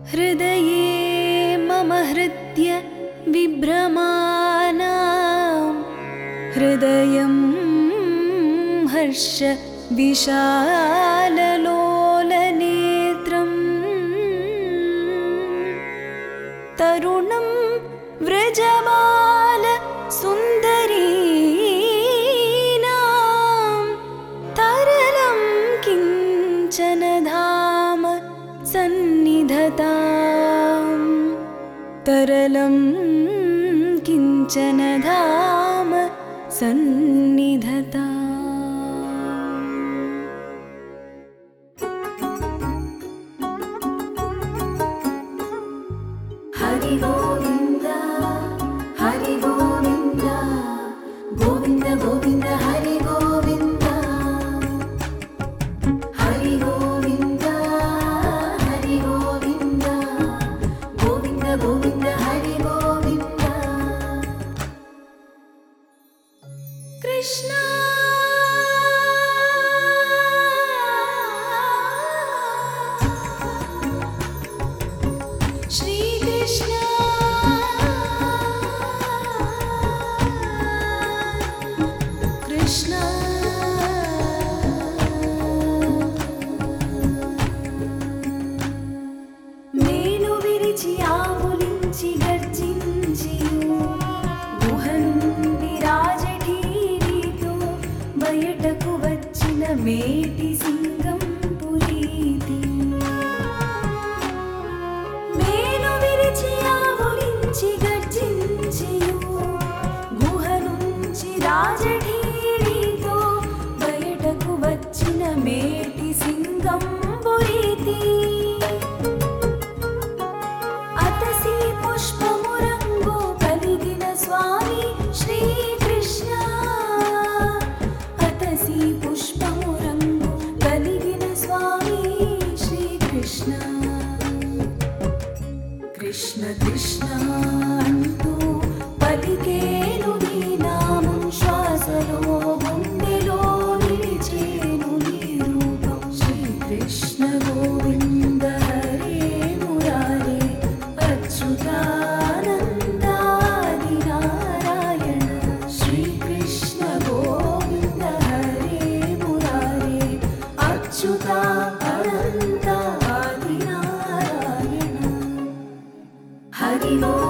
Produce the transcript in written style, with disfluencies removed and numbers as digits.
हृदये मम हृद्य विभ्रमाणां हृदयं हर्ष विशाललोलनेत्रं तरुणं व्रजमाल सुन्दरीणां तरलं किञ्चन धाम सन्निधताम् तरलं किञ्चन धाम सन्निधताम्। हरि गोविन्द हरि गोविन्द गोविन्द गोविन्द हरि गोविन्द हरि गोविन्द हरि गोविन्द गोविन्द गोविन्द हरि गोविन्द। कृष्ण श्री कृष्ण कृष्ण మేను విరిచి ఆవులించి గర్జించి గుహ నుండి రాజఠీరితో బయటకు వచ్చిన మేటి సింగం పురీతి మేను విరిచి ఆవులించి గర్జించి గుహ నుంచి రాజఠీరితో బయటకు వచ్చిన మేటి సింగం పురీతి అతసి పుష్పము రంగు కలిగిన స్వామి శ్రీకృష్ణ అతసి పుష్పము రంగు కలిగిన స్వామి శ్రీకృష్ణ కృష్ణ కృష్ణ అంటూ పలికేను నీ నామం శ్వాసలో గుండెలో నిలిచేను నీ రూపం శ్రీకృష్ణ గోవింద హరే మురారే అచ్యుతానందాది నారాయణ శ్రీకృష్ణ గోవింద హరే మురారే అచ్యుతానందాది నారాయణ హరి